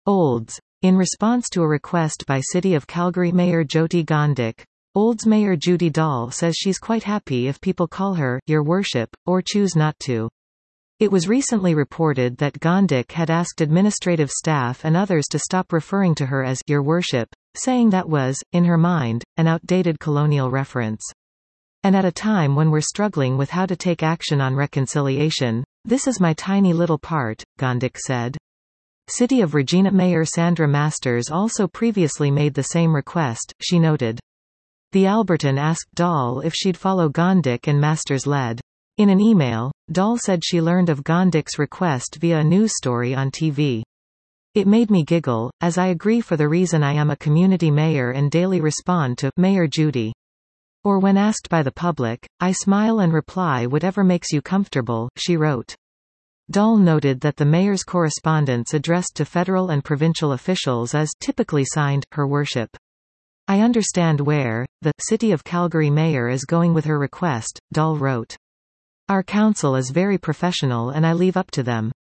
Olds. In response to a request by City of Calgary Mayor Jyoti Gondik, Olds Mayor Judy Dahl says she's quite happy if people call her, Your Worship, or choose not to. It was recently reported that Gondik had asked administrative staff and others to stop referring to her as Your Worship, saying that was, in her mind, an outdated colonial reference. And at a time when we're struggling with how to take action on reconciliation, this is my tiny little part, Gondik said. City of Regina Mayor Sandra Masters also previously made the same request, she noted. The Albertan asked Dahl if she'd follow Gondik and Masters led. In an email, Dahl said she learned of Gondik's request via a news story on TV. It made me giggle, as I agree for the reason I am a community mayor and daily respond to Mayor Judy. Or when asked by the public, I smile and reply whatever makes you comfortable, she wrote. Dahl noted that the mayor's correspondence addressed to federal and provincial officials is typically signed, Her Worship. I understand where the City of Calgary mayor is going with her request, Dahl wrote. Our council is very professional and I leave up to them.